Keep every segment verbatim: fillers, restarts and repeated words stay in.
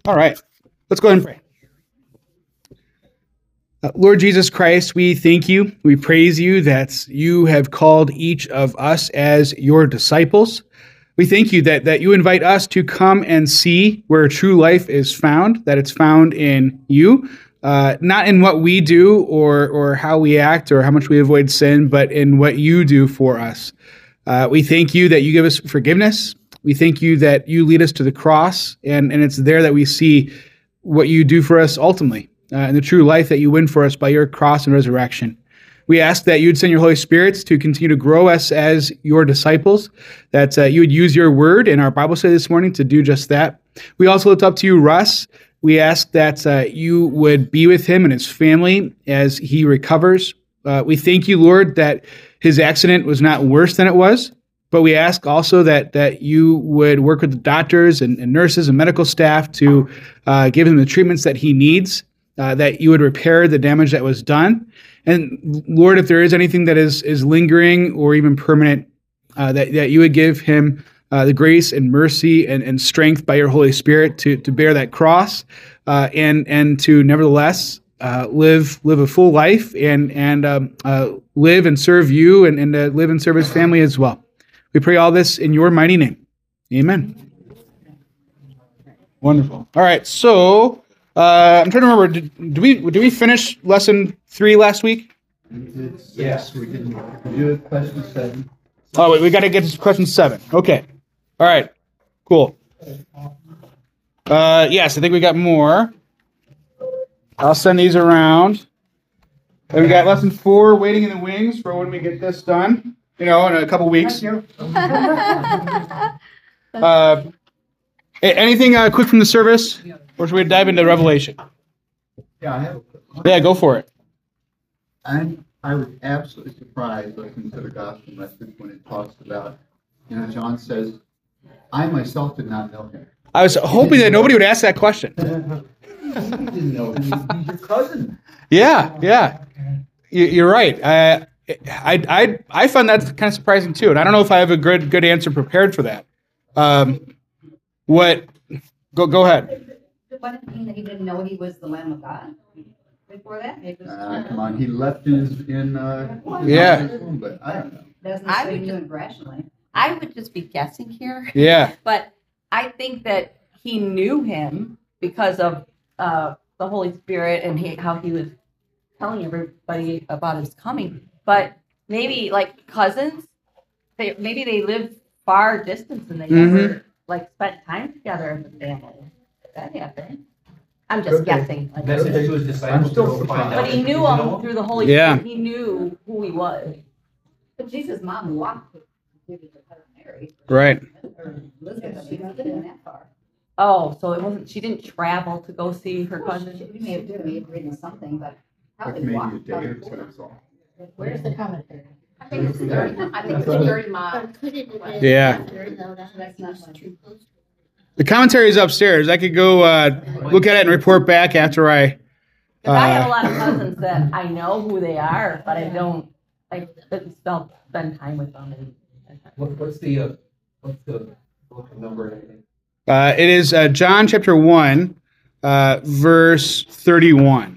All right. Let's go ahead and pray. Uh, Lord Jesus Christ, we thank you. We praise you that you have called each of us as your disciples. We thank you that, that you invite us to come and see where true life is found, that it's found in you, uh, not in what we do or, or how we act or how much we avoid sin, but in what you do for us. Uh, we thank you that you give us forgiveness. We thank you that you lead us to the cross, and, and it's there that we see what you do for us ultimately, uh, and the true life that you win for us by your cross and resurrection. We ask that you'd send your Holy Spirit to continue to grow us as your disciples, that uh, you would use your word in our Bible study this morning to do just that. We also look up to you, Russ. We ask that uh, you would be with him and his family as he recovers. Uh, we thank you, Lord, that his accident was not worse than it was, but we ask also that that you would work with the doctors and, and nurses and medical staff to uh, give him the treatments that he needs, uh, that you would repair the damage that was done. And Lord, if there is anything that is is lingering or even permanent, uh, that, that you would give him uh, the grace and mercy and, and strength by your Holy Spirit to to bear that cross uh, and and to nevertheless uh, live live a full life and and um, uh, live and serve you and, and uh, live and serve his family as well. We pray all this in your mighty name. Amen. Wonderful. All right, so uh, I'm trying to remember. Did, did we did we finish lesson three last week? Yes, we did. We did question seven. Oh, wait, we got to get to question seven. Okay. All right. Cool. Uh, yes, I think we got more. I'll send these around. And we got lesson four waiting in the wings for when we get this done. You know, in a couple weeks. uh, anything uh, quick from the service? Or should we dive into Revelation? Yeah, I have a quick one. Yeah, go for it. I'm, I was absolutely surprised listening to the gospel message when it talks about, you know, John says, I myself did not know him. I was hoping that nobody would ask that question. He didn't know him. He's your cousin. Yeah, yeah. You, you're right. I, I, I, I found that kind of surprising too, and I don't know if I have a good good answer prepared for that. Um, what? Go go ahead. What did it mean that he didn't know he was the Lamb of God before that? It was, Uh, come on, he left in, in uh, Yeah. room, but I don't know. doesn't I say would he just- knew him rationally. I would just be guessing here, Yeah, but I think that he knew him because of uh, the Holy Spirit and he, how he was telling everybody about his coming. But maybe like cousins, they maybe they lived far distance and they Mhm. never like spent time together as a family. That happened. I'm just Okay. guessing. Like, Message to his disciples to still go find surprised. out. but he if knew you him know through the Holy Yeah. Spirit. He knew who he was. But Jesus' mom walked with with Cousin Mary. right. Or Elizabeth, she wasn't even that far. Oh, so it wasn't. She didn't travel to go see her Well, cousin. she- We may have we had written something, but Like probably maybe a walked. day or two, that's all. Where's the commentary? I think it's thirty, I think it's thirty miles. Yeah. That's not much. The commentary is upstairs. I could go uh, look at it and report back after I. Because I have Uh, a lot of cousins that I know who they are, but I don't. I didn't spend spend time with them. And, What, what's the, uh, what's the book number and everything? Uh, it is uh, John chapter one, uh, verse thirty-one.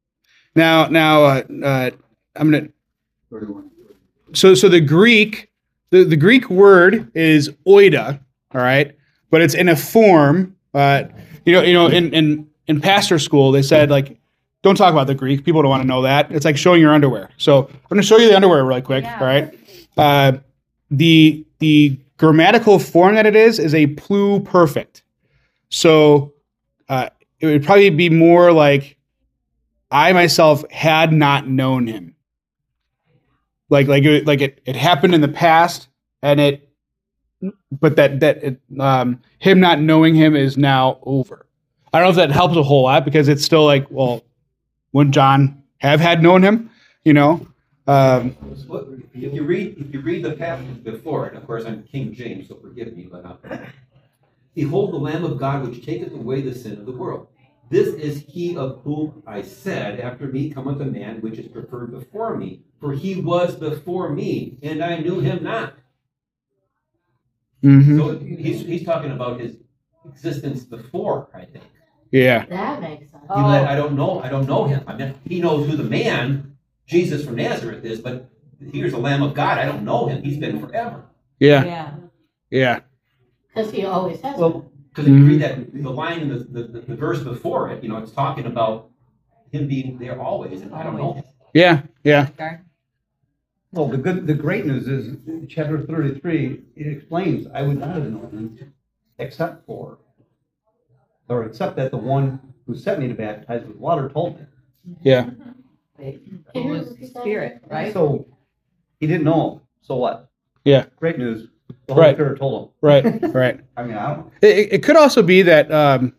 Now, now uh, uh, I'm gonna. thirty-one. So, so the Greek, the, the Greek word is oida, all right, but it's in a form. Uh, you know, you know, in in in pastor school, they said like, don't talk about the Greek. People don't want to know that. It's like showing your underwear. So I'm going to show you the underwear really quick. Yeah. All right. Uh, the the grammatical form that it is is a pluperfect. So uh, it would probably be more like, I myself had not known him. Like like it, like it, it happened in the past, and it, but that that it, um, him not knowing him is now over. I don't know if that helps a whole lot because it's still like, well, wouldn't John have had known him? You know. Um, What- If you read, if you read the passage before, and of course I'm King James, so forgive me, but uh, behold the Lamb of God which taketh away the sin of the world. This is he of whom I said, after me cometh a man which is preferred before me, for he was before me, and I knew him not. mhm. So he's, he's talking about his existence before, I think. Yeah. That makes sense. He led, I don't know, I don't know him. I mean, he knows who the man, Jesus from Nazareth is, but here's the Lamb of God. I don't know him. He's been forever. Yeah. Yeah. Yeah. Because he always has. Well, because if you read that, the line in the, the, the, the verse before it, you know, it's talking about him being there always, and I don't know him. Yeah. Yeah. Gar? Well, the good, the great news is, in chapter thirty-three, it explains, I would not have known him except for, or except that the one who sent me to baptize with water told me. Yeah. It was Spirit, right? So, he didn't know him, so what? Yeah. Great news, the Holy Right. Spirit told him. Right. Right. I mean, I don't know. It, it could also be that um,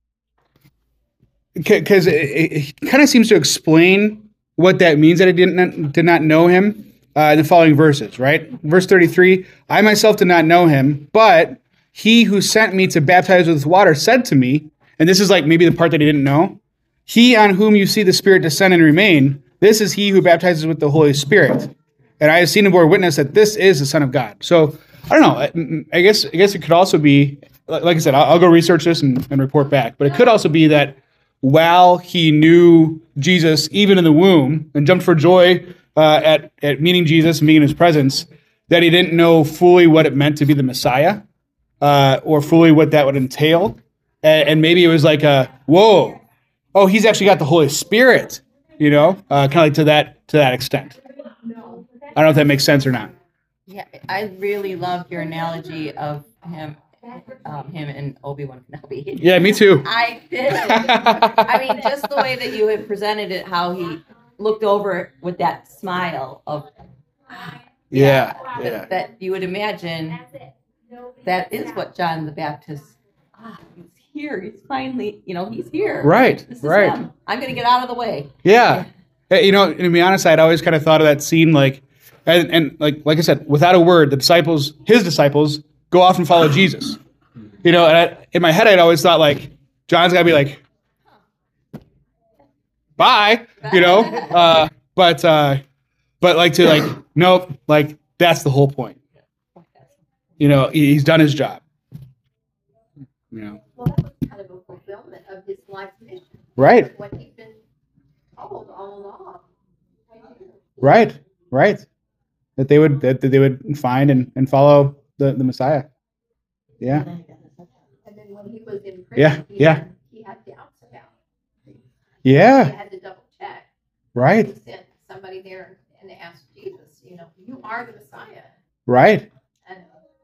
because it, it kind of seems to explain what that means that I did not did not know him uh, in the following verses, right? Verse thirty-three, I myself did not know him, but he who sent me to baptize with water said to me, and this is like maybe the part that he didn't know, he on whom you see the Spirit descend and remain, this is he who baptizes with the Holy Spirit. And I have seen and bore witness that this is the Son of God. So I don't know. I, I guess I guess it could also be, like like I said, I'll, I'll go research this and, and report back. But it could also be that while he knew Jesus, even in the womb, and jumped for joy uh, at at meeting Jesus and being in his presence, that he didn't know fully what it meant to be the Messiah, uh, or fully what that would entail. And, and maybe it was like a whoa, oh, he's actually got the Holy Spirit, you know, uh, kind of like to that to that extent. I don't know if that makes sense or not. Yeah, I really loved your analogy of him, um, him and Obi-Wan Kenobi. Yeah, me too. I did. I mean, just the way that you had presented it, how he looked over with that smile of, Yeah, that, yeah. that you would imagine that is what John the Baptist, ah, he's here. He's finally, you know, he's here. Right, This is right. him. I'm going to get out of the way. Yeah. Uh, You know, to be honest, I'd always kind of thought of that scene like, and, and like like I said, without a word, the disciples, his disciples, go off and follow Jesus. You know, and I, in my head, I'd always thought like, John's got to be like, bye, you know, uh, but uh, but like to like, nope, like that's the whole point. You know, he, he's done his job. You know, Well, that was kind of a fulfillment of his life's mission. right, What he'd been told all along. right, right. That they would that, that they would find and, and follow the, the Messiah. Yeah. And then when he was in prison, Yeah, he, yeah. Had, he had doubts about it. Yeah. He had to double check. Right. He sent somebody there and asked Jesus, you know, you are the Messiah. Right. And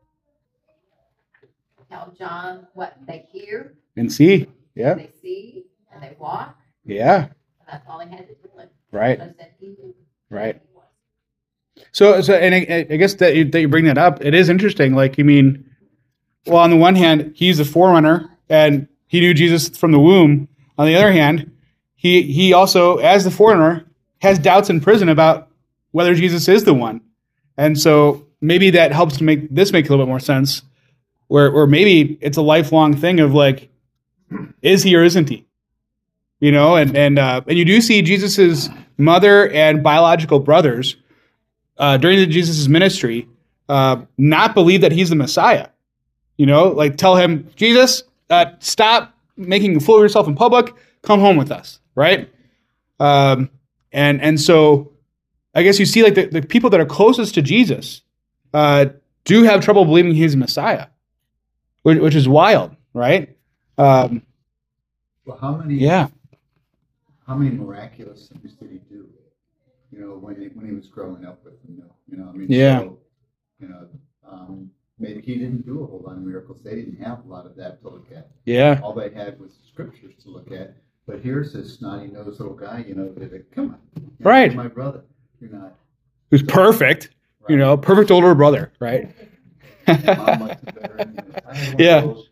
tell John what they hear, And see. Yeah. they see, and they walk. Yeah. And that's all he had to do. And Right. I said, he knew Right. who he was. So, so, and I, I guess that you, that you bring that up, it is interesting. Like, I mean, well, on the one hand, he's a forerunner, and he knew Jesus from the womb. On the other hand, he he also, as the forerunner, has doubts in prison about whether Jesus is the one, and so maybe that helps to make this make a little bit more sense. Where, or maybe it's a lifelong thing of like, is he or isn't he? You know, and and uh, and you do see Jesus's mother and biological brothers uh, during the Jesus' ministry uh, not believe that he's the Messiah. You know, like tell him, Jesus, uh, stop making a fool of yourself in public. Come home with us, right? Um, and and so I guess you see like the, the people that are closest to Jesus uh, do have trouble believing he's the Messiah, which, which is wild, right? Um, Well, how many? yeah, How many miraculous things did he do? You know, when he, when he was growing up with them, you know, I mean, Yeah. so, you know, um, maybe he didn't do a whole lot of miracles. They didn't have a lot of that to look at. yeah, All they had was the scriptures to look at. But here's this snotty-nosed little guy, you know, that, that- come on, you know, Right. you're my brother. You're not. who's perfect, you Right. know, perfect older brother, right? Mom likes it better. And, you know, I had one of Yeah. those.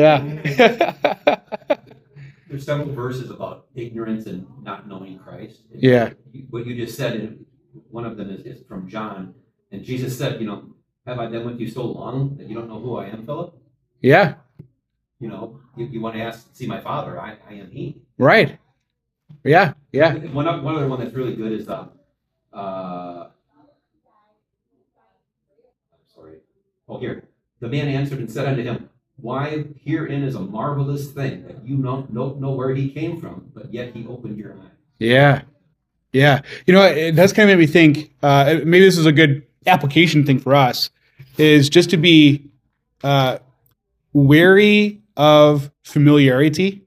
Yeah. There's several verses about ignorance and not knowing Christ. And Yeah. What you just said, and one of them is, is from John. And Jesus said, you know, have I been with you so long that you don't know who I am, Philip? Yeah, You know, you, you want to ask, see my Father, I, I am He. right. Yeah, yeah, One, oth- one other one that's really good is, um, uh, I'm sorry. Oh, here. The man answered and said unto him, Why herein is a marvelous thing that you don't know, know where he came from, but yet he opened your eyes. Yeah. Yeah. You know, it does kind of make me think, uh, maybe this is a good application thing for us, is just to be uh, wary of familiarity.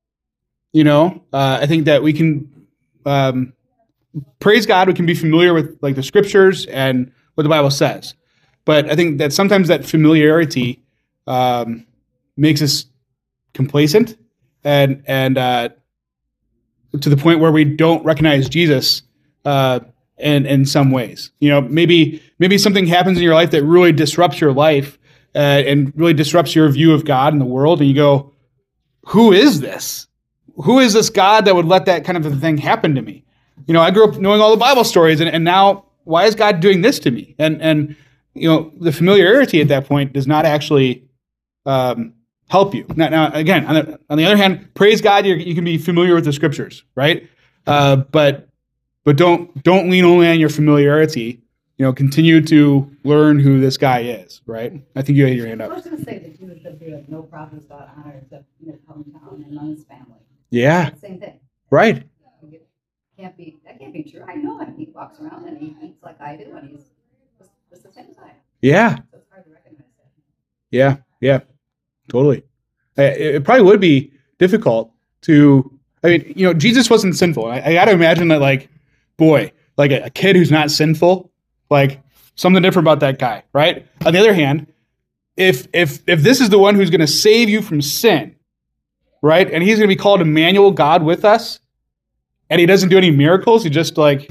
You know, uh, I think that we can, um, praise God, we can be familiar with like the scriptures and what the Bible says. But I think that sometimes that familiarity um, makes us complacent and, and, uh, to the point where we don't recognize Jesus uh, in in some ways. You know, maybe maybe something happens in your life that really disrupts your life uh, and really disrupts your view of God and the world, and you go, "Who is this? Who is this God that would let that kind of a thing happen to me?" You know, I grew up knowing all the Bible stories, and, and now why is God doing this to me? And and you know, the familiarity at that point does not actually um, help you. Now, now again, on the, on the other hand, praise God, you're, you can be familiar with the scriptures, right? Uh, but but don't don't lean only on your familiarity. You know, continue to learn who this guy is, right? I think you had your hand I up. was going to say that Jesus said he had no problems about honor except in his hometown and among his family. Yeah, Same thing. right. Can't be, that can't be true. I know him. He walks around and he eats like I do and he's just the same size. Yeah, So it's hard to recognize that. yeah, yeah, totally. Uh, It, it probably would be difficult to, I mean, you know, Jesus wasn't sinful. I, I got to imagine that, like, boy, like a, a kid who's not sinful, like something different about that guy, right? On the other hand, if if if this is the one who's going to save you from sin, right, and he's going to be called Emmanuel, God with us, and he doesn't do any miracles, he just like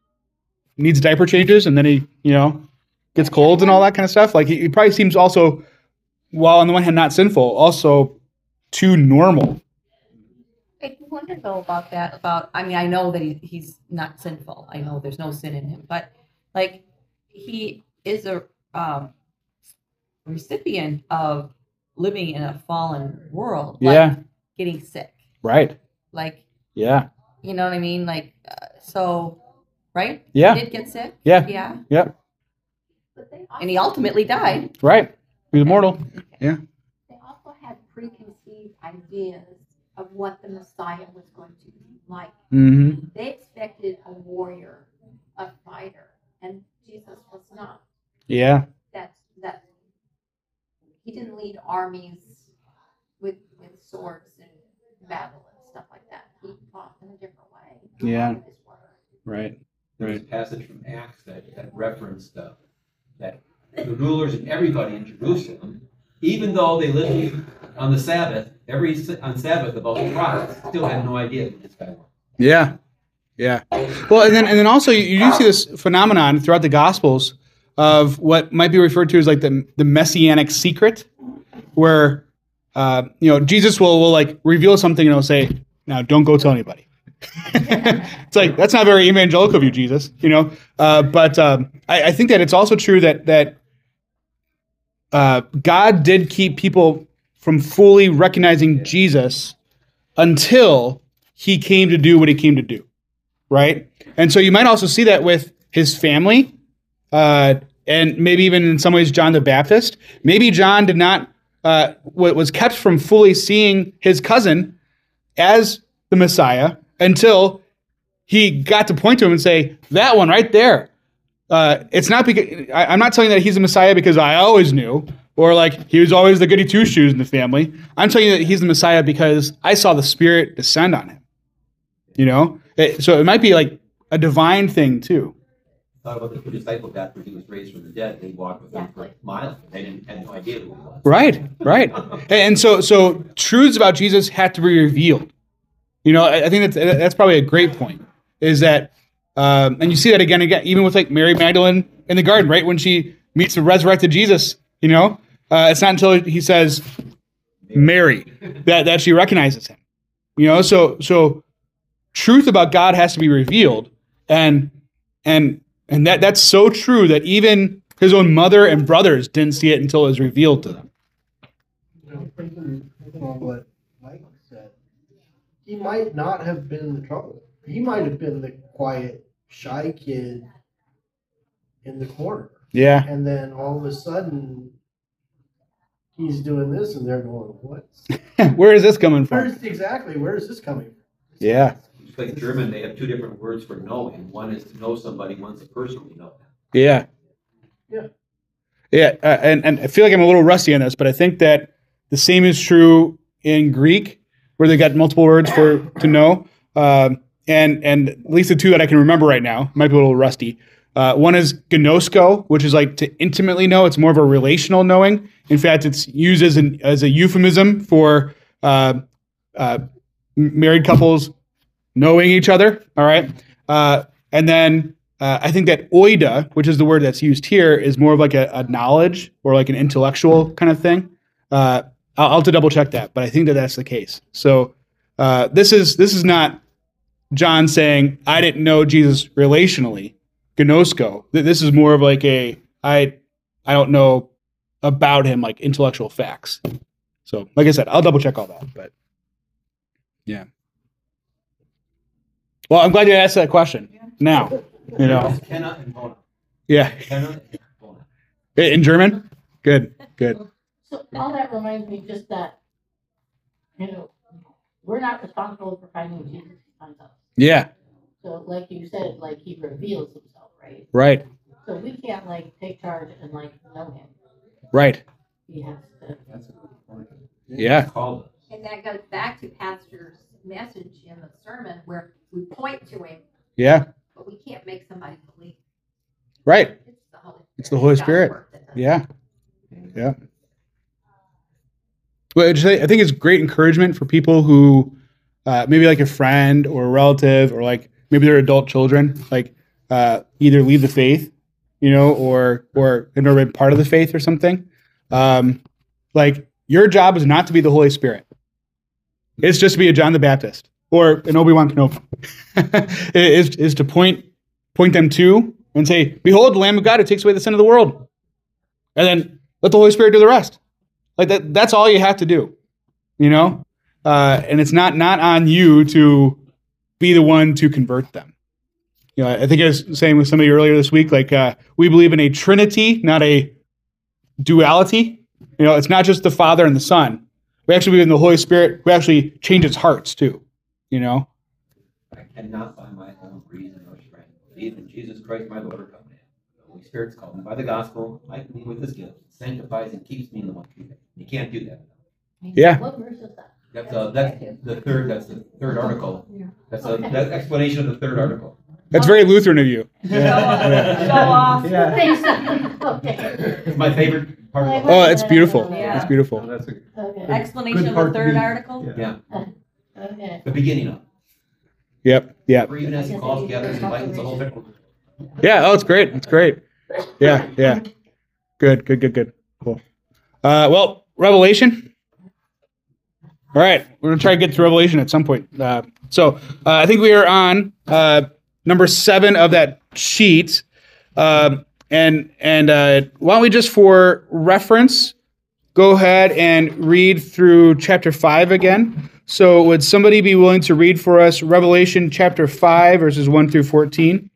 needs diaper changes, and then he, you know, gets colds and all that kind of stuff. Like he, he probably seems also, while on the one hand not sinful, also too normal. I wonder though about that. About I mean, I know that he, he's not sinful. I know there's no sin in him, but like he is a um, recipient of living in a fallen world. Like Yeah. getting sick. Right. Like Yeah. you know what I mean? Like uh, so, right? Yeah. He did get sick. Yeah. Yeah. Yep. But they And he also, ultimately died. Right. He's mortal. Yeah. they also had preconceived ideas of what the Messiah was going to be like. Mm-hmm. They expected a warrior, a fighter, and Jesus was not. Yeah. That's that. He didn't lead armies with with swords and battle and stuff like that. He fought in a different way. He Yeah. fought with his word. Right. There's a passage from Acts that, that referenced uh, that the rulers and everybody in Jerusalem, even though they lived on the Sabbath, every on Sabbath about the prophets, still had no idea who this guy was. Yeah. Yeah. Well, and then and then also you, you do see this phenomenon throughout the Gospels of what might be referred to as like the the messianic secret, where uh, you know, Jesus will will like reveal something and he'll say, "Now don't go tell anybody." It's like that's not very evangelical of you, Jesus. You know, uh, but um, I, I think that it's also true that that uh, God did keep people from fully recognizing Jesus until he came to do what he came to do, right? And so you might also see that with his family, uh, and maybe even in some ways John the Baptist. Maybe John did not uh, was kept from fully seeing his cousin as the Messiah until he got to point to him and say, "That one right there." Uh, it's not because I, I'm not telling you that he's the Messiah because I always knew, or like he was always the goody two shoes in the family. I'm telling you that he's the Messiah because I saw the Spirit descend on him. You know, it, so it might be like a divine thing too. Thought about the two disciples after he was raised from the dead. They walked with him for miles. They didn't had no idea who he was. Right, right. And so, so truths about Jesus had to be revealed. You know, I, I think that's that's probably a great point. Is that, um, and you see that again, again, even with like Mary Magdalene in the garden, right? When she meets the resurrected Jesus, you know, uh, it's not until he says Mary that that she recognizes him. You know, so so truth about God has to be revealed, and and and that that's so true that even his own mother and brothers didn't see it until it was revealed to them. You know, thinking, thinking on what Mike said, he might not have been the trouble. He might have been the quiet, shy kid in the corner. Yeah. And then all of a sudden, he's doing this, and they're going, what? Where is this coming from? Where's exactly where is this coming from? Yeah. Just like German, they have two different words for knowing. One is to know somebody, one's to personally know them. Yeah. Yeah. Yeah, uh, and, and I feel like I'm a little rusty on this, but I think that the same is true in Greek, where they got multiple words for to know. Um, and and at least the two that I can remember right now, might be a little rusty. Uh, one is gnosko, which is like to intimately know. It's more of a relational knowing. In fact, it's used as an as a euphemism for uh, uh, married couples knowing each other. All right, uh, and then uh, I think that oida, which is the word that's used here, is more of like a, a knowledge or like an intellectual kind of thing. Uh, I'll, I'll have to double check that, but I think that that's the case. So uh, this is this is not John saying I didn't know Jesus relationally. Gnosko. This is more of like a I I don't know about him, like intellectual facts. So, like I said, I'll double check all that. But yeah. Well, I'm glad you asked that question. Now, you know. Kenna and Mona. Yeah. Kenna and Mona. In German? Good. Good. So all that reminds me just that, you know, we're not responsible for finding Jesus, he finds us. Yeah. So like you said, like he reveals himself, right? Right. So we can't like take charge and like know him. Right. He has to. That's a good point. Yeah. Called us. And that goes back to Pastor's message in the sermon where we point to him, Yeah. but we can't make somebody believe. Right. It's the Holy Spirit. It's the Holy God's Spirit. work that does Yeah. Yeah. Well, I just- I think it's great encouragement for people who uh, maybe like a friend or a relative or like maybe they're adult children, like uh, either leave the faith, you know, or or have never been part of the faith or something. Um, like your job is not to be the Holy Spirit. It's just to be a John the Baptist or an Obi-Wan Kenobi. It is is to point point them to and say, "Behold, the Lamb of God who takes away the sin of the world," and then let the Holy Spirit do the rest. Like that. That's all you have to do, you know. Uh, and it's not not on you to be the one to convert them. You know, I think I was saying with somebody earlier this week, like uh, we believe in a Trinity, not a duality. You know, it's not just the Father and the Son. We actually believe in the Holy Spirit, who actually changes hearts too. You know. I cannot by my own reason or strength believe in Jesus Christ, my Lord, or covenant. The Holy Spirit's called me by the gospel, like me with his gift, sanctifies and keeps me in the one true faith. You can't do that. Yeah. What verse is that? That's uh, that's the third. That's the third article. That's a that's explanation of the third article. That's very Lutheran of you. Show off. Yeah. Basically, okay. It's my favorite part of the Oh, it's beautiful. Yeah. It's beautiful. That's a Okay. Explanation Good of part the to third be- article. Yeah, Okay. the beginning of. Yep. Yep. For even as he calls together, he lightens the whole thing. Yeah. Oh, it's great. It's great. Yeah. Yeah. Good. Good. Good. Good. Cool. Uh, well, Revelation. All right, we're gonna try to get to Revelation at some point. Uh, so uh, I think we are on uh, number seven of that sheet, um, and and uh, why don't we just for reference go ahead and read through chapter five again? So would somebody be willing to read for us Revelation chapter five verses one through fourteen?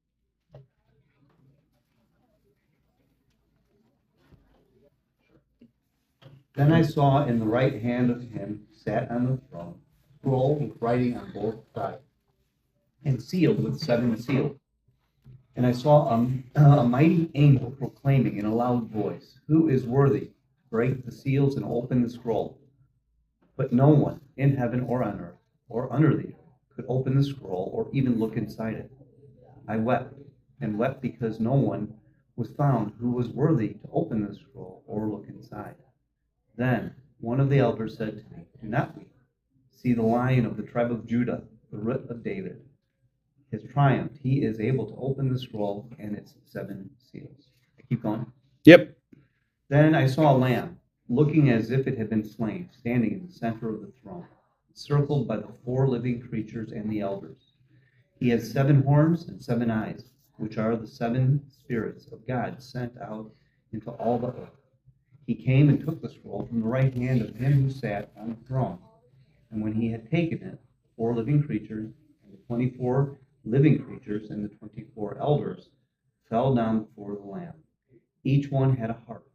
Then I saw in the right hand of him who sat on the throne, a scroll with writing on both sides, and sealed with seven seals. And I saw a, a mighty angel proclaiming in a loud voice, "Who is worthy to break the seals and open the scroll?" But no one in heaven or on earth or under the earth could open the scroll or even look inside it. I wept and wept because no one was found who was worthy to open the scroll or look inside. Then one of the elders said to me, "Do not weep. See, the Lion of the tribe of Judah, the Root of David, has triumphed. He is able to open the scroll and its seven seals." I keep going. Yep. Then I saw a lamb, looking as if it had been slain, standing in the center of the throne, encircled by the four living creatures and the elders. He has seven horns and seven eyes, which are the seven spirits of God sent out into all the earth. He came and took the scroll from the right hand of him who sat on the throne. And when he had taken it, the four living creatures, and the twenty-four living creatures, and the twenty-four elders fell down before the Lamb. Each one had a harp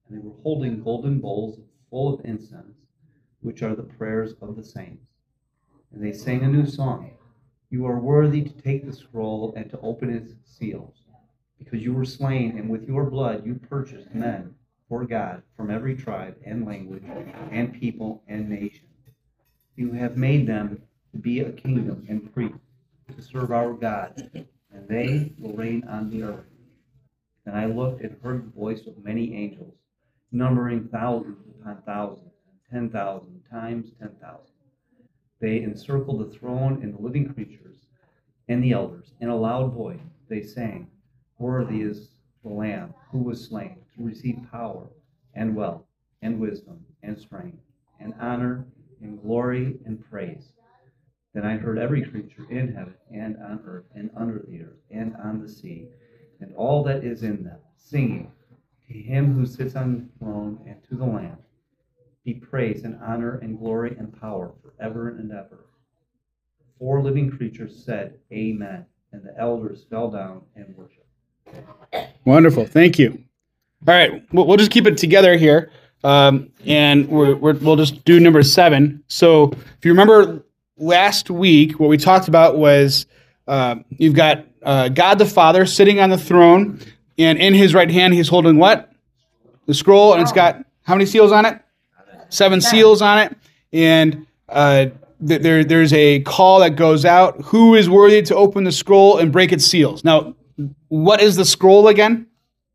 and they were holding golden bowls full of incense, which are the prayers of the saints. And they sang a new song. You are worthy to take the scroll and to open its seals, because you were slain, and with your blood you purchased men for God from every tribe and language and people and nation. You have made them to be a kingdom and priests to serve our God, and they will reign on the earth. And I looked and heard the voice of many angels, numbering thousands upon thousands, and ten thousand times ten thousand. They encircled the throne and the living creatures and the elders. In a loud voice they sang, Worthy is the Lamb who was slain to receive power and wealth and wisdom and strength and honor and glory and praise. Then I heard every creature in heaven and on earth and under the earth and on the sea, and all that is in them, singing, To him who sits on the throne and to the Lamb, be praise and honor and glory and power forever and ever. The four living creatures said, Amen, and the elders fell down and worshiped. Wonderful. Thank you. All right. We'll, we'll just keep it together here. Um, and we're, we're, we'll just do number seven. So if you remember last week, what we talked about was uh, you've got uh, God the Father sitting on the throne, and in his right hand, he's holding what? The scroll, and it's got how many seals on it? Seven seals on it. And uh, th- there, there's a call that goes out. Who is worthy to open the scroll and break its seals? Now, what is the scroll again?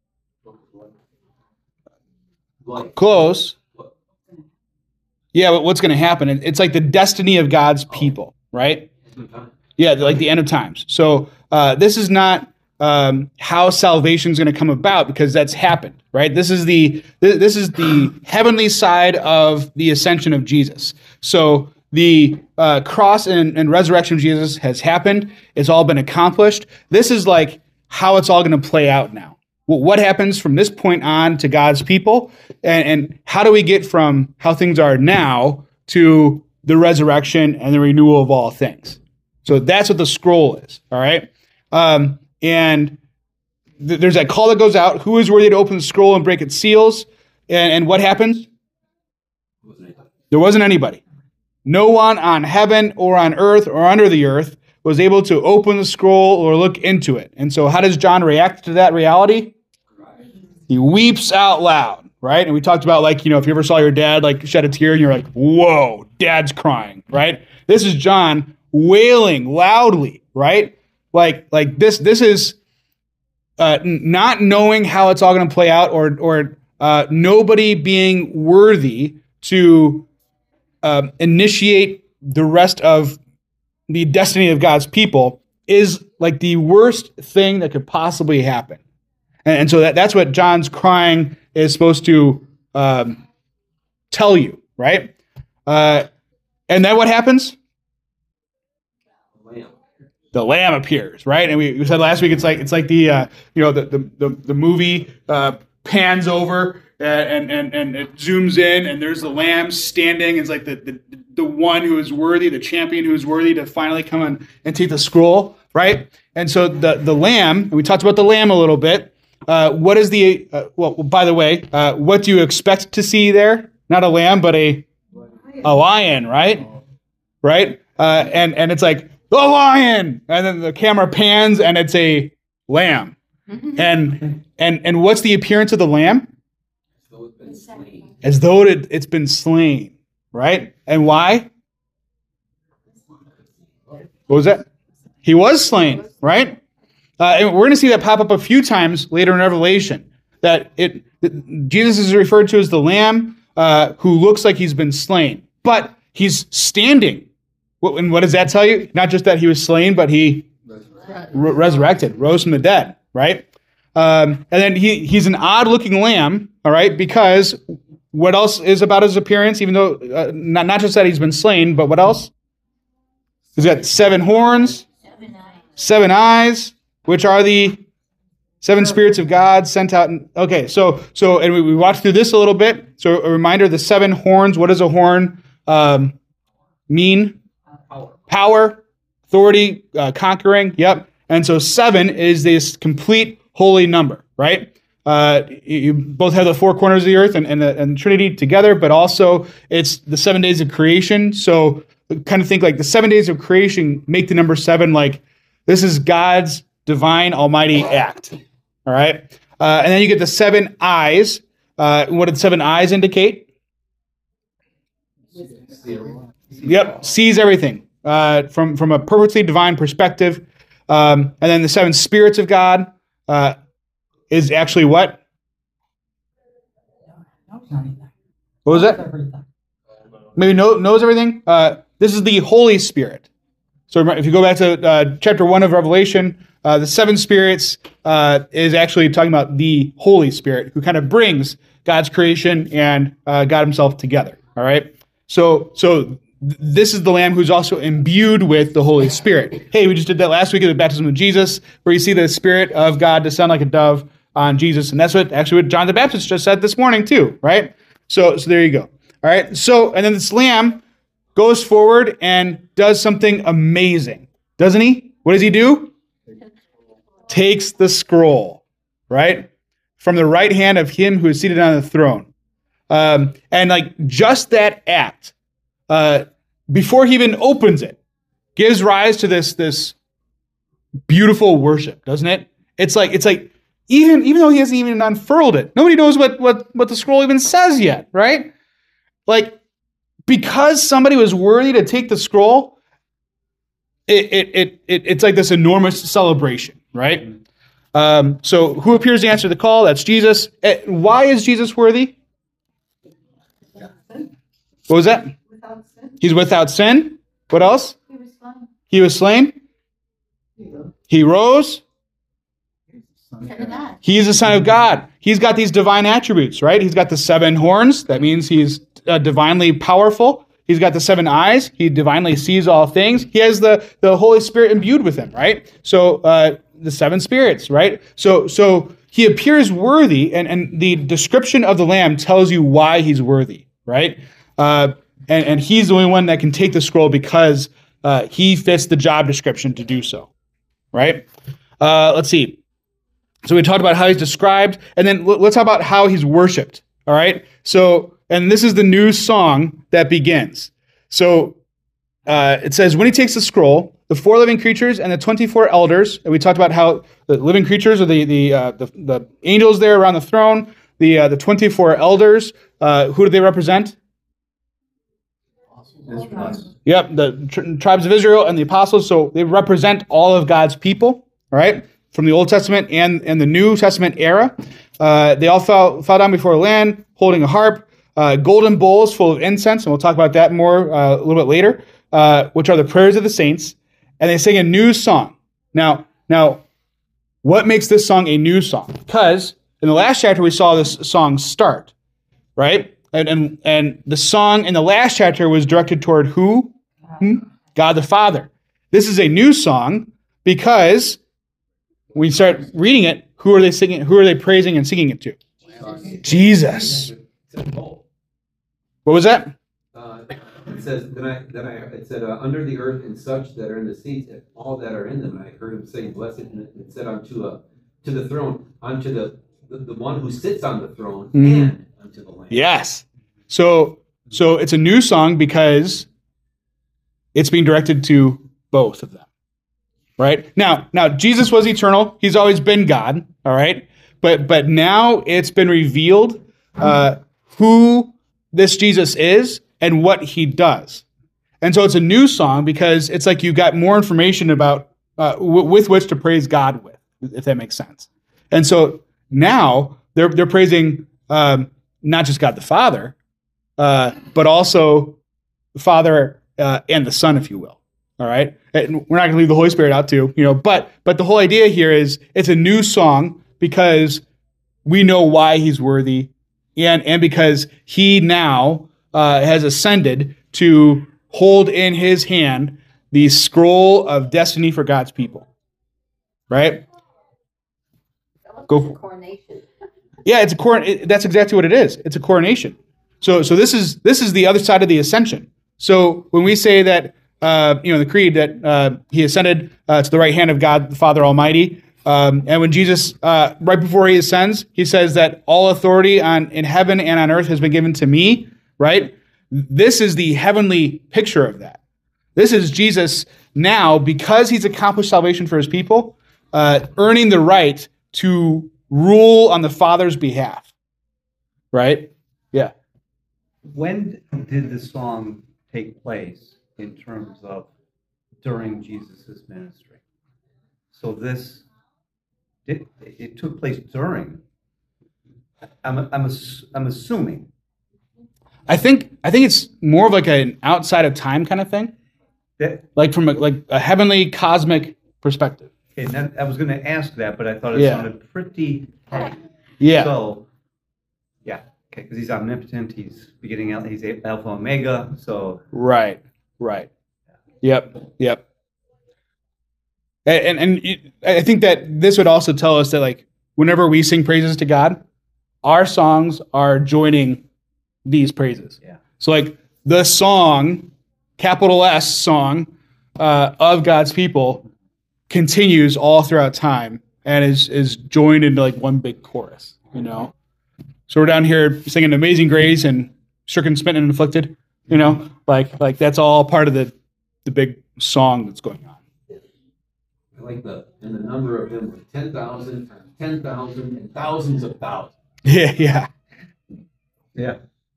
Close. Yeah, but what's going to happen? It's like the destiny of God's people, right? Yeah, like the end of times. So uh, this is not um, how salvation is going to come about, because that's happened, right? This is the this is the heavenly side of the ascension of Jesus. So the uh, cross and, and resurrection of Jesus has happened. It's all been accomplished. This is like how it's all going to play out now. What happens from this point on to God's people, and, and how do we get from how things are now to the resurrection and the renewal of all things? So that's what the scroll is, all right? Um, and th- there's that call that goes out. Who is worthy to open the scroll and break its seals? And, and what happens? There wasn't anybody. No one on heaven or on earth or under the earth was able to open the scroll or look into it. And so how does John react to that reality? He weeps out loud, right? And we talked about, like, you know, if you ever saw your dad, like, shed a tear and you're like, whoa, dad's crying, right? This is John wailing loudly, right? Like, like this, this is uh, not knowing how it's all going to play out, or, or uh, nobody being worthy to uh, initiate the rest of the destiny of God's people is like the worst thing that could possibly happen. And, and so that, that's what John's crying is supposed to um, tell you, right? Uh, and then what happens? Lamb. The lamb appears, right? And we, we said last week, it's like it's like the uh, you know the the the, the movie uh, pans over and, and and it zooms in, and there's the lamb standing. It's like the the the one who is worthy, the champion who is worthy to finally come and, and take the scroll, right? And so the the lamb, and we talked about the lamb a little bit. Uh, what is the, uh, well, by the way, uh, what do you expect to see there? Not a lamb, but a a lion, right? Right? Uh, and, and it's like, the lion! And then the camera pans, and it's a lamb. and and and what's the appearance of the lamb? As though it's been slain. As though it, it's been slain, right? And why? What was that? He was slain, right? Uh, and we're going to see that pop up a few times later in Revelation, that it that Jesus is referred to as the Lamb uh, who looks like he's been slain, but he's standing. And what does that tell you? Not just that he was slain, but he re- resurrected, rose from the dead, right? Um, and then he he's an odd-looking lamb, all right, because what else is about his appearance, even though uh, not, not just that he's been slain, but what else? He's got seven horns, Seven eyes. seven eyes, which are the seven spirits of God sent out. In, okay, so so and we, we watched through this a little bit. So a reminder: the seven horns. What does a horn um, mean? Power. Power, authority, uh, conquering. Yep. And so seven is this complete holy number, right? Uh, you both have the four corners of the earth and, and, the, and Trinity together, but also it's the seven days of creation. So kind of think like the seven days of creation make the number seven like this is God's divine almighty act. All right. Uh, and then you get the seven eyes. Uh, what do the seven eyes indicate? Yep. Sees everything uh, from, from a perfectly divine perspective. Um, and then the seven spirits of God uh, is actually what? What was that? Maybe know, knows everything? Uh, this is the Holy Spirit. So if you go back to uh, chapter one of Revelation, uh, the seven spirits uh, is actually talking about the Holy Spirit who kind of brings God's creation and uh, God himself together. All right. So, so th- this is the Lamb who's also imbued with the Holy Spirit. Hey, we just did that last week at the baptism of Jesus, where you see the Spirit of God descend like a dove on Jesus. And that's what actually what John the Baptist just said this morning too, right? So, so there you go. All right. So, and then this Lamb goes forward and does something amazing, doesn't he? What does he do? Takes the scroll, right? From the right hand of him who is seated on the throne. Um, and like just that act, uh, before he even opens it, gives rise to this, this beautiful worship, doesn't it? It's like, it's like, even, even though he hasn't even unfurled it, nobody knows what, what, what the scroll even says yet, right? Like, because somebody was worthy to take the scroll, it, it, it, it it's like this enormous celebration, right? Um, so who appears to answer the call? That's Jesus. Why is Jesus worthy? What was that? Without sin. He's without sin. What else? He was slain. He was slain. He rose. He's the Son of God. He's got these divine attributes, right? He's got the seven horns. That means he's uh, divinely powerful. He's got the seven eyes. He divinely sees all things. He has the, the Holy Spirit imbued with him, right? So uh, the seven spirits, right? So so he appears worthy, and, and the description of the Lamb tells you why he's worthy, right? Uh, and, and he's the only one that can take the scroll because uh, he fits the job description to do so, right? Uh, let's see. So we talked about how he's described, and then let's talk about how he's worshipped, all right? So, and this is the new song that begins. So uh, it says, when he takes the scroll, the four living creatures and the twenty-four elders, and we talked about how the living creatures are the the uh, the, the angels there around the throne, the uh, the twenty-four elders, uh, who do they represent? Yep, the tri- tribes of Israel and the apostles, so they represent all of God's people, all right? From the Old Testament and, and the New Testament era. Uh, they all fell, fell down before the land, holding a harp, uh, golden bowls full of incense, and we'll talk about that more uh, a little bit later, uh, which are the prayers of the saints, and they sing a new song. Now, now, what makes this song a new song? Because in the last chapter, we saw this song start, right? And, and, and the song in the last chapter was directed toward who? Hmm? God the Father. This is a new song because when you start reading it, who are they singing? Who are they praising and singing it to? Jesus. What was that? Uh, it says, then I, then I, it said, uh, under the earth and such that are in the seats, and all that are in them. And I heard him saying, blessed, and it said unto uh, to the throne, unto the, the, the one who sits on the throne, mm-hmm. and unto the Lamb. Yes. So, so it's a new song because it's being directed to both of them. Right? Now, now Jesus was eternal. He's always been God, all right? But but now it's been revealed uh, who this Jesus is and what he does. And so it's a new song because it's like you got more information about uh, w- with which to praise God with, if that makes sense. And so now they're they're praising um, not just God the Father, uh, but also the Father uh, and the Son, if you will. All right. And we're not going to leave the Holy Spirit out too, you know, but, but the whole idea here is it's a new song because we know why he's worthy and, and because he now uh, has ascended to hold in his hand the scroll of destiny for God's people. Right? Go for coronation. Yeah, it's a coron. That's exactly what it is. It's a coronation. So, so this is, this is the other side of the ascension. So when we say that, Uh, you know, the creed that uh, he ascended uh, to the right hand of God, the Father Almighty. Um, and when Jesus, uh, right before he ascends, he says that all authority on in heaven and on earth has been given to me, right? This is the heavenly picture of that. This is Jesus now, because he's accomplished salvation for his people, uh, earning the right to rule on the Father's behalf, right? Yeah. When did the song take place in terms of during Jesus' ministry? So this, it, it took place during. I'm, I'm, ass- I'm assuming. I think I think it's more of like an outside of time kind of thing, That, like from a, like a heavenly cosmic perspective. and that, I was going to ask that, but I thought it Yeah. sounded pretty heavy. Yeah. So, yeah, okay, because he's omnipotent, he's beginning, al- he's Alpha Omega, so Right. Right. Yep. Yep. And and, and you- I think that this would also tell us that like whenever we sing praises to God, our songs are joining these praises. Yeah. So like the song, capital S song, uh, of God's people continues all throughout time and is is joined into like one big chorus, you know. So we're down here singing Amazing Grace and Stricken, Smitten, and Afflicted, you know, like like that's all part of the the big song that's going on. I like the, and the number of them were ten thousand times ten thousand and thousands of thousands. Yeah, yeah. yeah.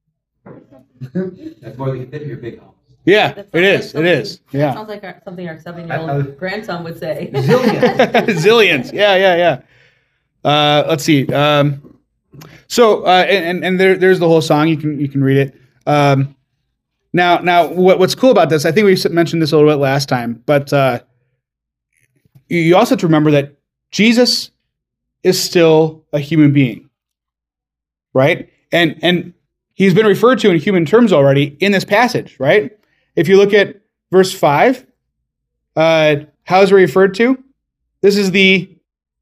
That's more than you fit in your big house. Yeah, That sounds it like is. It something- is. Yeah. Sounds like our, something our I- I seven-year-old was- grandson would say. Zillion. Zillions. Yeah, yeah, yeah. Uh, let's see. Um, so, uh, and and there, there's the whole song. You can you can read it. Um, now, now, what, what's cool about this? I think we mentioned this a little bit last time, but uh, you, you also have to remember that Jesus is still a human being, right? And and he's been referred to in human terms already in this passage, right? If you look at verse five, uh, how is it referred to? This is the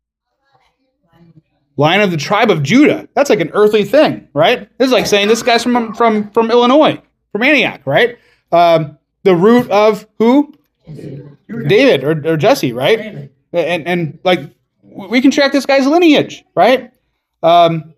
Lion of the tribe of Judah. That's like an earthly thing, right? This is like saying this guy's from from from Illinois, from Antioch, right? Um, the root of who? David or, or Jesse, right? And and like we can track this guy's lineage, right? Um,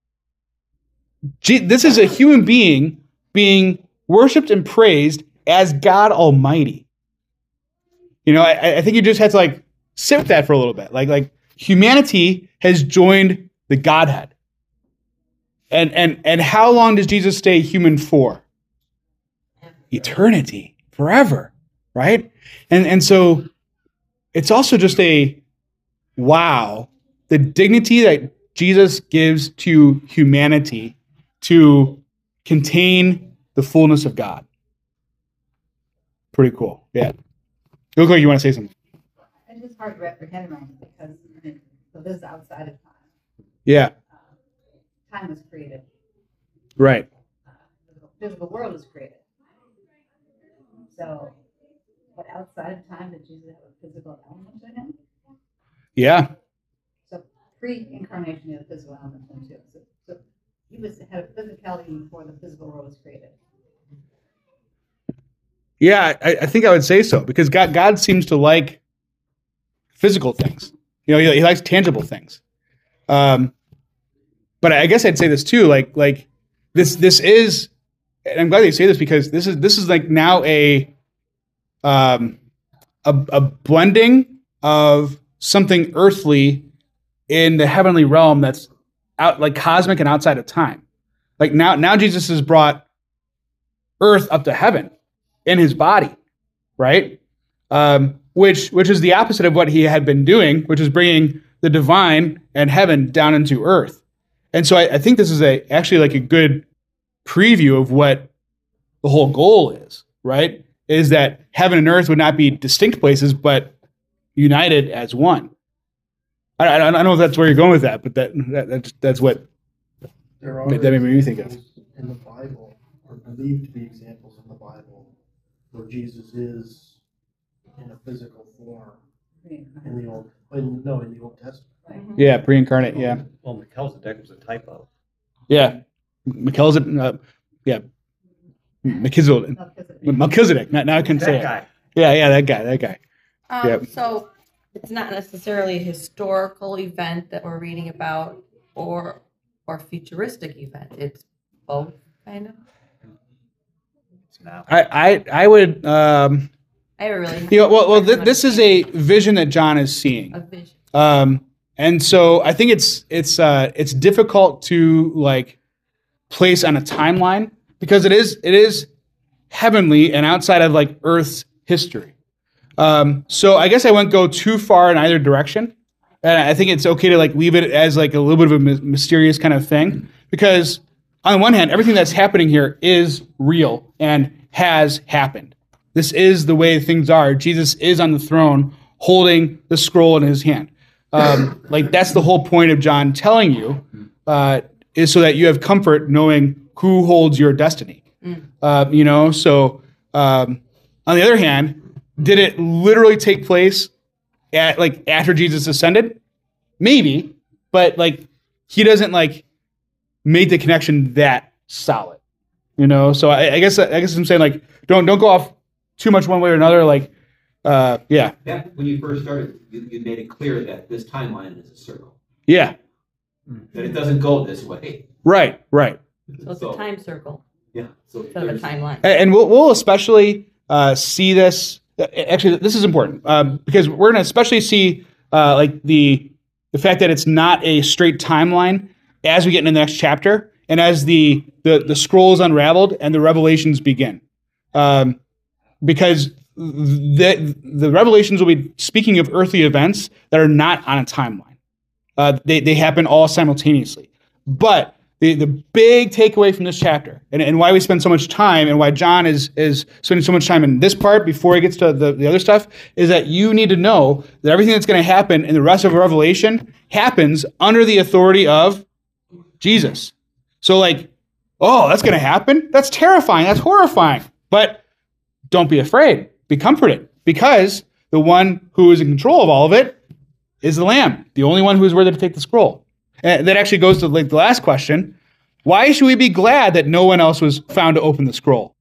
G- this is a human being being worshipped and praised as God Almighty. You know, I, I think you just have to like sit with that for a little bit. Like, like humanity has joined the Godhead. And and and how long does Jesus stay human for? Eternity, forever, right? And and so it's also just a wow, the dignity that Jesus gives to humanity to contain the fullness of God. Pretty cool. Yeah. You look like you want to say something. It's just hard to wrap your head around because I mean, so this is outside of time. Yeah. Uh, time was created. Right. Uh, the physical world was created. So, but outside of time, did Jesus have a physical element to him? Yeah. So pre-incarnation, he had a physical element to him too. So, so he was had a physicality before the physical world was created. Yeah, I, I think I would say so because God, God seems to like physical things. You know, he, he likes tangible things. Um, but I guess I'd say this too. Like, like this, this is, and I'm glad that you say this because this is, this is like now a, um, a, a blending of something earthly in the heavenly realm that's out, like cosmic and outside of time. Like now, now Jesus has brought earth up to heaven in his body, right? Um, which which is the opposite of what he had been doing, which is bringing the divine and heaven down into earth. And so I, I think this is a actually like a good preview of what the whole goal is, right? Is that heaven and earth would not be distinct places, but united as one. I, I, I don't know if that's where you're going with that, but that, that that's, that's what There are that made me think of. examples in the Bible, or believed to be examples in the Bible, where Jesus is in a physical form in the old, in, no, in the Old Testament. Yeah, pre-incarnate. Yeah, Well, Melchizedek was a typo. yeah. Melchizedek. Uh, yeah, Melchizedek. Melchizedek. Melchizedek. Now, now I can say That it. guy. Yeah, yeah, that guy. That guy. Um, Yep. So it's not necessarily a historical event that we're reading about or or futuristic event. It's both, kind of. So, I I, I would um, I have a really you know well well th- this is a vision that John is seeing. a vision. Um, and so I think it's it's uh, it's difficult to like place on a timeline because it is it is heavenly and outside of like Earth's history. Um, so I guess I wouldn't go too far in either direction, and I think it's okay to like leave it as like a little bit of a my- mysterious kind of thing because on the one hand, everything that's happening here is real and has happened. This is the way things are. Jesus is on the throne holding the scroll in his hand. Um, like that's the whole point of John telling you, uh, is so that you have comfort knowing who holds your destiny. Uh, you know, so um, on the other hand, did it literally take place at like after Jesus ascended? Maybe, but like he doesn't like make the connection that solid. You know, so I, I guess I guess I'm saying like don't don't go off too much one way or another. Like, uh, yeah, Yeah, when you first started, you, you made it clear that this timeline is a circle, yeah, that it doesn't go this way. right, right. So it's a time circle Yeah, so instead of a there's- timeline. A- And we'll, we'll especially uh, see this. Actually, this is important um, because we're going to especially see uh, like the the fact that it's not a straight timeline as we get into the next chapter and as the the, the scroll is unraveled and the revelations begin, um, because the the revelations will be speaking of earthly events that are not on a timeline. Uh, they they happen all simultaneously, but The, the big takeaway from this chapter and, and why we spend so much time and why John is, is spending so much time in this part before he gets to the, the other stuff is that you need to know that everything that's going to happen in the rest of Revelation happens under the authority of Jesus. So like, oh, that's going to happen? That's terrifying. That's horrifying. But don't be afraid. Be comforted because the one who is in control of all of it is the Lamb, the only one who is worthy to take the scroll. And that actually goes to like the last question. Why should we be glad that no one else was found to open the scroll?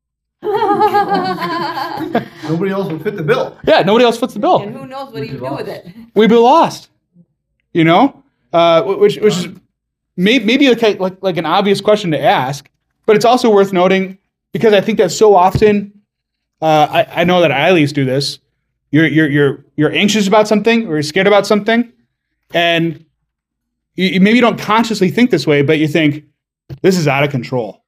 Nobody else would fit the bill. Yeah, nobody else fits the bill. And who knows what he would do with it? We'd be lost. You know? Uh, which which is may, maybe like, a, like like an obvious question to ask, but it's also worth noting because I think that so often, uh, I, I know that I at least do this. You're you're you're you're anxious about something or you're scared about something, and You, you maybe don't consciously think this way, but you think, this is out of control.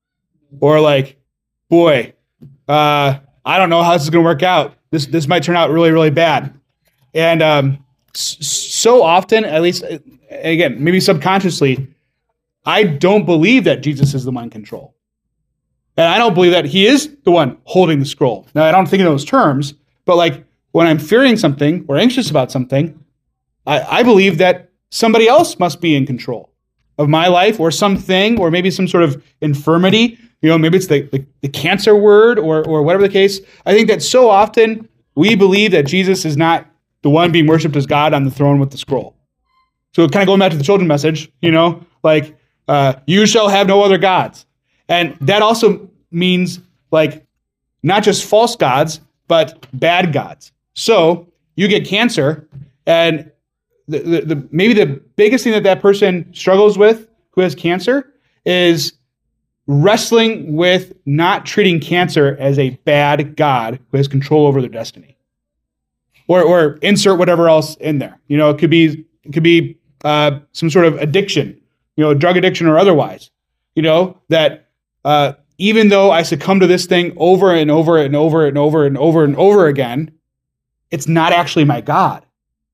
Or like, boy, uh, I don't know how this is going to work out. This this might turn out really, really bad. And um, s- so often, at least, uh, again, maybe subconsciously, I don't believe that Jesus is the one in control. And I don't believe that he is the one holding the scroll. Now, I don't think in those terms, but like when I'm fearing something or anxious about something, I, I believe that somebody else must be in control of my life or something, or maybe some sort of infirmity. You know, maybe it's the, the, the cancer word or, or whatever the case. I think that so often we believe that Jesus is not the one being worshipped as God on the throne with the scroll. So kind of going back to the children's message, you know, like, uh, you shall have no other gods. And that also means like not just false gods, but bad gods. So you get cancer and The, the, the maybe the biggest thing that that person struggles with who has cancer is wrestling with not treating cancer as a bad God who has control over their destiny, or or insert whatever else in there. You know, it could be it could be uh, some sort of addiction, you know, drug addiction or otherwise. You know that uh, even though I succumb to this thing over and over and over and over and over and over again, it's not actually my God.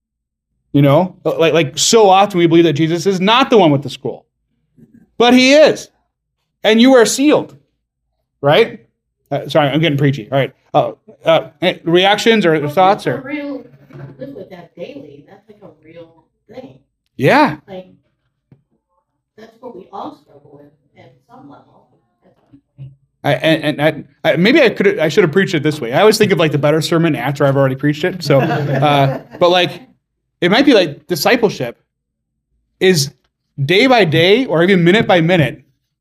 You know, like like so often we believe that Jesus is not the one with the scroll, but he is, and you are sealed, right? Uh, sorry, I'm getting preachy. All right, uh, uh, reactions or Well, thoughts for or real, live with that daily. That's like a real thing. yeah, Like that's what we all struggle with at some level. At some point. I, and, and I, I, maybe I could I should have preached it this way. I always think of like the better sermon after I've already preached it. So, uh, but like. It might be like discipleship is day by day or even minute by minute,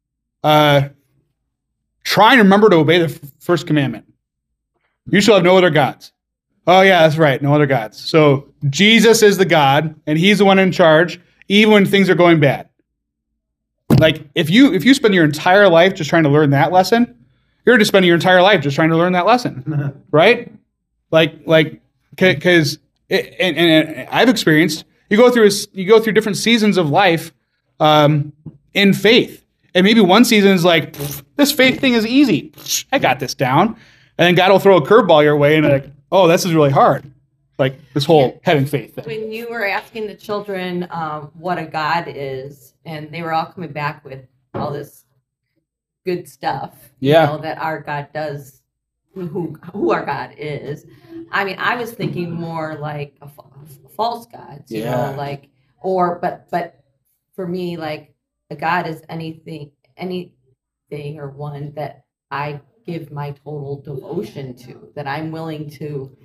uh, trying to remember to obey the f- first commandment. You shall have no other gods. Oh, yeah, that's right. No other gods. So Jesus is the God, and he's the one in charge, even when things are going bad. Like, if you if you spend your entire life just trying to learn that lesson, you're just spending your entire life just trying to learn that lesson, right? Like, like, because, and, and, and I've experienced, you go through a, you go through different seasons of life um, in faith. And maybe one season is like, this faith thing is easy. I got this down. And then God will throw a curveball your way and like, oh, this is really hard. Like this whole having faith thing. When you were asking the children um, what a God is, and they were all coming back with all this good stuff, Yeah. you know, that our God does, who who our God is. I mean, I was thinking more like a, fa- false gods, you Yeah. know, like, or, but, but for me, like a God is anything, anything or one that I give my total devotion to, that I'm willing to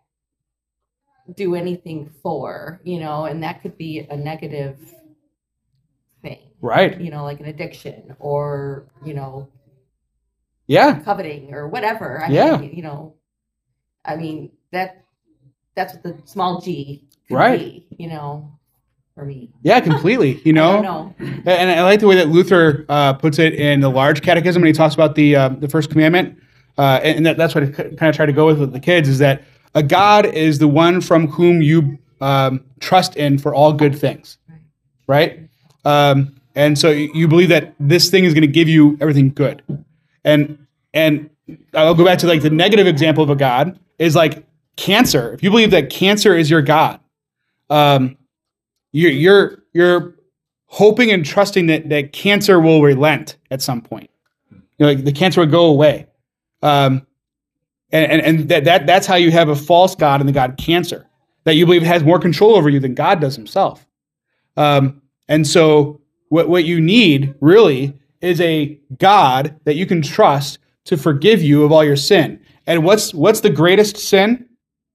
do anything for, you know, and that could be a negative thing, Right. you know, like an addiction or, you know, Yeah. coveting or whatever. I Yeah. mean, you know, I mean, that that's what the small g could Right. be, you know, for me. Yeah, completely. You know, I don't know. and I like the way that Luther uh, puts it in the Large Catechism when he talks about the uh, the first commandment, uh, and that, that's what I kind of try to go with with the kids is that a God is the one from whom you um, trust in for all good things, right? Um, and so you believe that this thing is going to give you everything good, and and I'll go back to like the negative example of a God is like cancer. If you believe that cancer is your God, um, you're you're you're hoping and trusting that that cancer will relent at some point. You know, like the cancer will go away, um, and and, and that, that that's how you have a false god in the god cancer that you believe has more control over you than God does Himself. Um, and so what what you need really is a God that you can trust to forgive you of all your sin. And what's what's the greatest sin?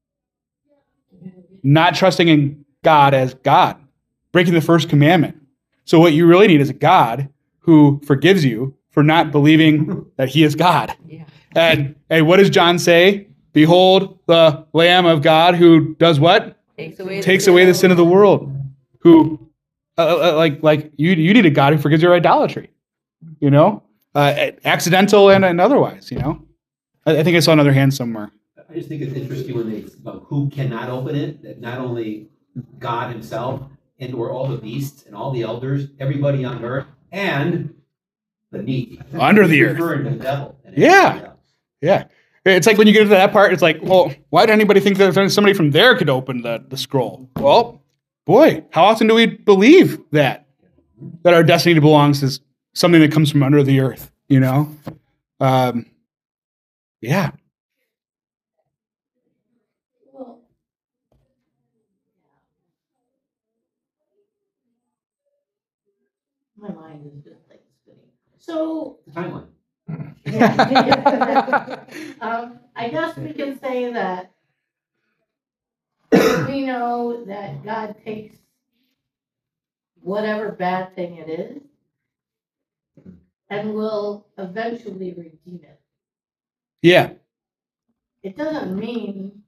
Not trusting in God as God, breaking the first commandment. So what you really need is a God who forgives you for not believing that He is God. Yeah. And, and what does John say? Behold, the Lamb of God who does what? Takes away, Takes away the sin of the world. Who, uh, uh, like, like you, you need a God who forgives your idolatry. You know, uh, accidental and, and otherwise. You know, I, I think I saw another hand somewhere. I just think it's interesting when they about who cannot open it. That not only God Himself and or all the beasts and all the elders, everybody on earth, and the neat Under the earth. referring to the devil. And Yeah. everybody else. Yeah. It's like when you get to that part, it's like, well, why did anybody think that somebody from there could open the, the scroll? Well, boy, how often do we believe that? That our destiny belongs to something that comes from under the earth, you know? Um, yeah. Well, my mind is just like spinning. So, The timeline. um, I guess we can say that we know that God takes whatever bad thing it is and will eventually redeem it. Yeah. It doesn't mean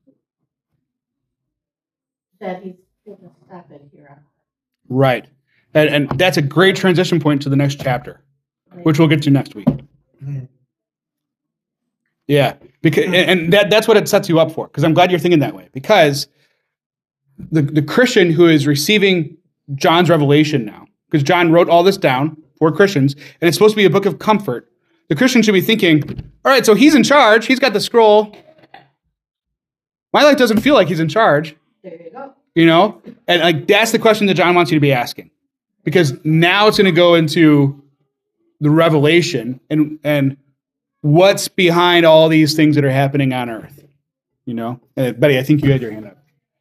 that He's going to stop it here on Right. And, and that's a great transition point to the next chapter, earth. which we'll get to next week. Yeah, because and and that that's what it sets you up for. Because I'm glad you're thinking that way. Because the the Christian who is receiving John's revelation now, because John wrote all this down for Christians, and it's supposed to be a book of comfort. The Christian should be thinking, all right, so he's in charge. He's got the scroll. My life doesn't feel like he's in charge, There you go. you know? And like that's the question that John wants you to be asking. Because now it's going to go into the revelation and and what's behind all these things that are happening on earth, you know? And Betty, I think you had your hand up.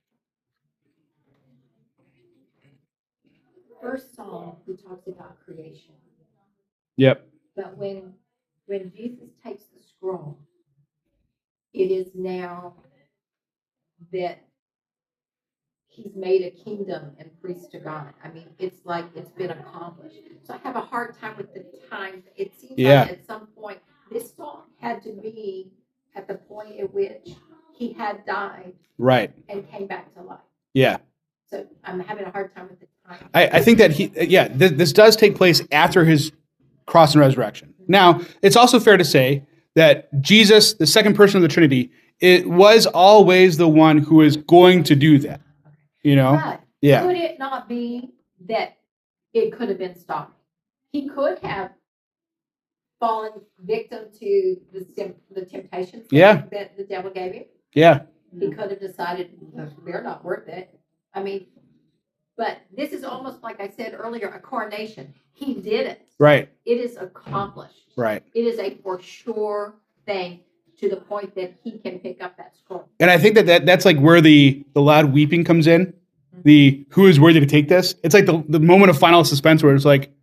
First Psalm, he talks about creation. Yep. But when, when Jesus takes the scroll, it is now that He's made a kingdom and priest to God. I mean, it's like it's been accomplished. So I have a hard time with the time. It seems Yeah. like at some point, this song had to be at the point at which he had died Right. and came back to life. Yeah. So I'm having a hard time with the time. I, I think that he, yeah, th- this does take place after his cross and resurrection. Now, it's also fair to say that Jesus, the second person of the Trinity, it was always the one who is going to do that. You know? But Yeah. could it not be that it could have been stopped? He could have fallen victim to the sim- the temptations Yeah. that the devil gave him. Yeah. He could have decided they're not worth it. I mean, but this is almost like I said earlier, a coronation. He did it. Right. It is accomplished. Right. It is a for sure thing to the point that he can pick up that scroll. And I think that, that that's like where the, the loud weeping comes in. The who is worthy to take this. It's like the, the moment of final suspense where it's like,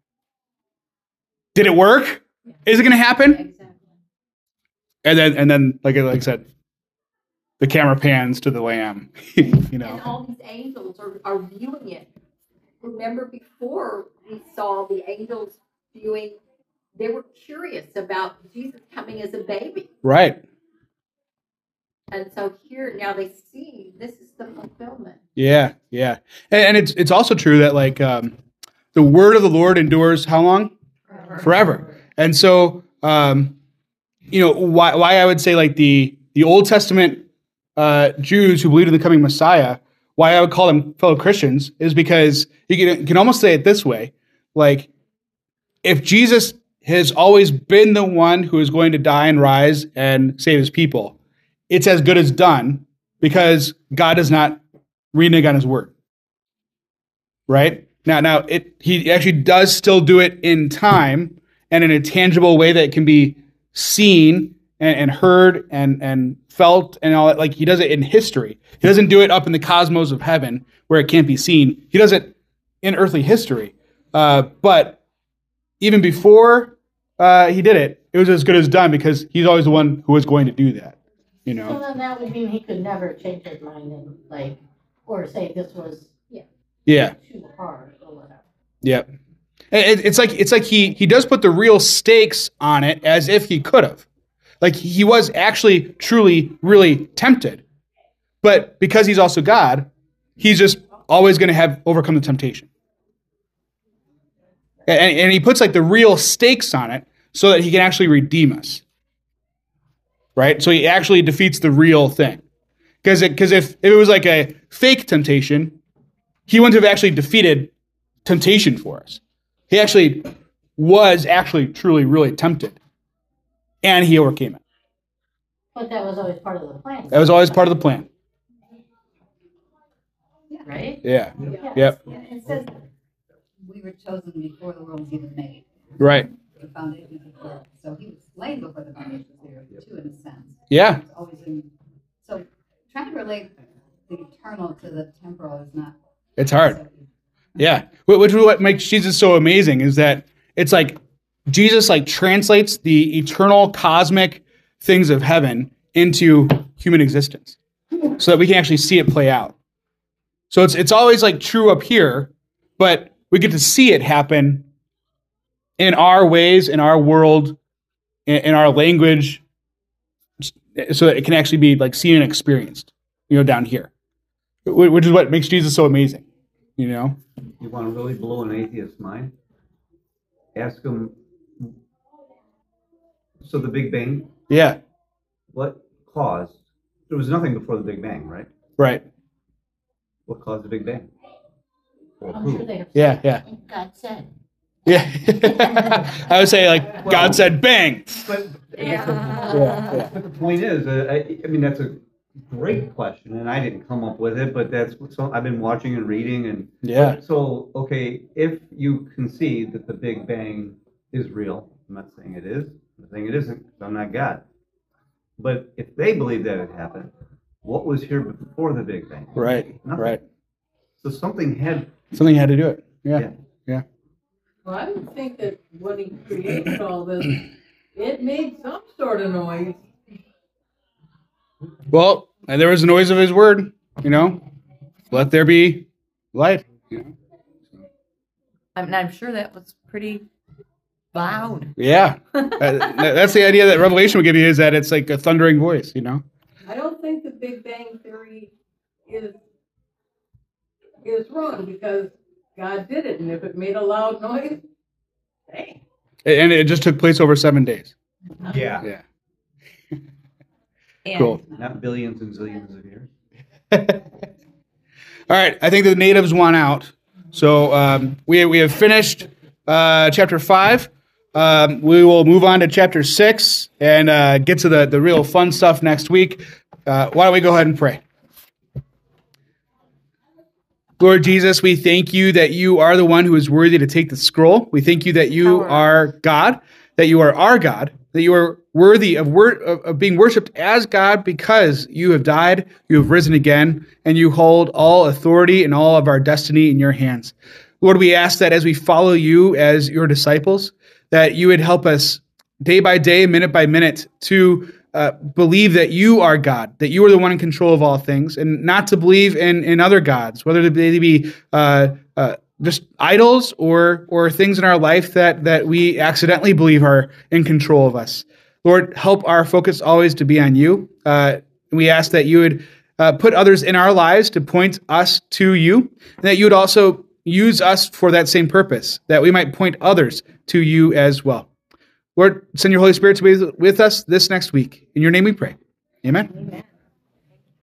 did it work? Is it going to happen? Exactly. And then, and then, like, I- like I said, the camera pans to the lamb, you And know? all these angels are, are viewing it. Remember before we saw the angels viewing, they were curious about Jesus coming as a baby. Right. And so here now they see this is the fulfillment. Yeah. Yeah. And, and it's, it's also true that like, um, the word of the Lord endures how long? Forever. And so, um, you know, why, why I would say like the, the Old Testament, uh, Jews who believed in the coming Messiah, why I would call them fellow Christians is because you can, you can almost say it this way. Like if Jesus has always been the one who is going to die and rise and save his people, it's as good as done because God does not renege on his word. Right? Now, now it he actually does still do it in time and in a tangible way that can be seen and, and heard and, and felt and all that. Like he does it in history. He doesn't do it up in the cosmos of heaven where it can't be seen. He does it in earthly history. Uh, but even before uh, he did it, it was as good as done because he's always the one who was going to do that. You So know? then that would mean he could never change his mind and like, or say this was Yeah. too hard or whatever. Yeah. It, it's like it's like he he does put the real stakes on it as if he could have. Like he was actually truly really tempted. But because he's also God, he's just always going to have overcome the temptation. And, and he puts like the real stakes on it so that he can actually redeem us. Right? So he actually defeats the real thing. Because because if, if it was like a fake temptation, he wouldn't have actually defeated temptation for us. He actually was actually truly really tempted. And he overcame it. But that was always part of the plan. That was always part of the plan. Right? Yeah. Yeah. Yep. Yeah, it says we were chosen before the world was even made. Right. The foundations of the world. So he was slain before the foundations of the earth, too, in a sense. Yeah. It's always in, so trying to relate the eternal to the temporal is not. It's hard. Yeah. Wh- Which is what makes Jesus so amazing is that it's like Jesus like translates the eternal cosmic things of heaven into human existence so that we can actually see it play out. So it's it's always like true up here, but we get to see it happen in our ways, in our world, in, in our language, so that it can actually be like seen and experienced, you know, down here, Wh- which is what makes Jesus so amazing, you know? You want to really blow an atheist's mind? Ask him, so the Big Bang, Yeah, what caused, there was nothing before the Big Bang, right? right. What caused the Big Bang? Or I'm who? sure they have. Yeah, yeah. God said. Yeah. I would say like God said bang. But, Yeah. Yeah, yeah. but the point is, uh, I, I mean, that's a great question, and I didn't come up with it, but that's what so I've been watching and reading, and Yeah. so okay, if you concede that the Big Bang is real, I'm not saying it is, I'm saying it isn't, 'cause I'm not God. But if they believe that it happened, what was here before the Big Bang? Right, Nothing. right. So something had, Something had to do it. Yeah. Yeah. Yeah. Well, I would think that when he created all this, it made some sort of noise. Well, and there was the noise of his word, you know. Let there be light. You know? I mean, I'm sure that was pretty loud. Yeah. Uh, that- that's the idea that Revelation would give you is that it's like a thundering voice, you know. I don't think the Big Bang Theory is is wrong because God did it, and if it made a loud noise, hey. And it just took place over seven days. Yeah. Yeah. And Cool. Not billions and zillions of years. All right, I think the natives won out. So um, we, we have finished uh, chapter five. Um, we will move on to chapter six and uh, get to the, the real fun stuff next week. Uh, why don't we go ahead and pray? Lord Jesus, we thank you that you are the one who is worthy to take the scroll. We thank you that you Power. are God, that you are our God, that you are worthy of, wor- of, of being worshipped as God because you have died, you have risen again, and you hold all authority and all of our destiny in your hands. Lord, we ask that as we follow you as your disciples, that you would help us day by day, minute by minute, to uh, believe that you are God, that you are the one in control of all things, and not to believe in, in other gods, whether they be uh, uh, just idols or or things in our life that that we accidentally believe are in control of us. Lord, help our focus always to be on you. Uh, we ask that you would uh, put others in our lives to point us to you, and that you would also use us for that same purpose, that we might point others to you as well. Lord, send your Holy Spirit to be with us this next week. In your name we pray. Amen. Amen.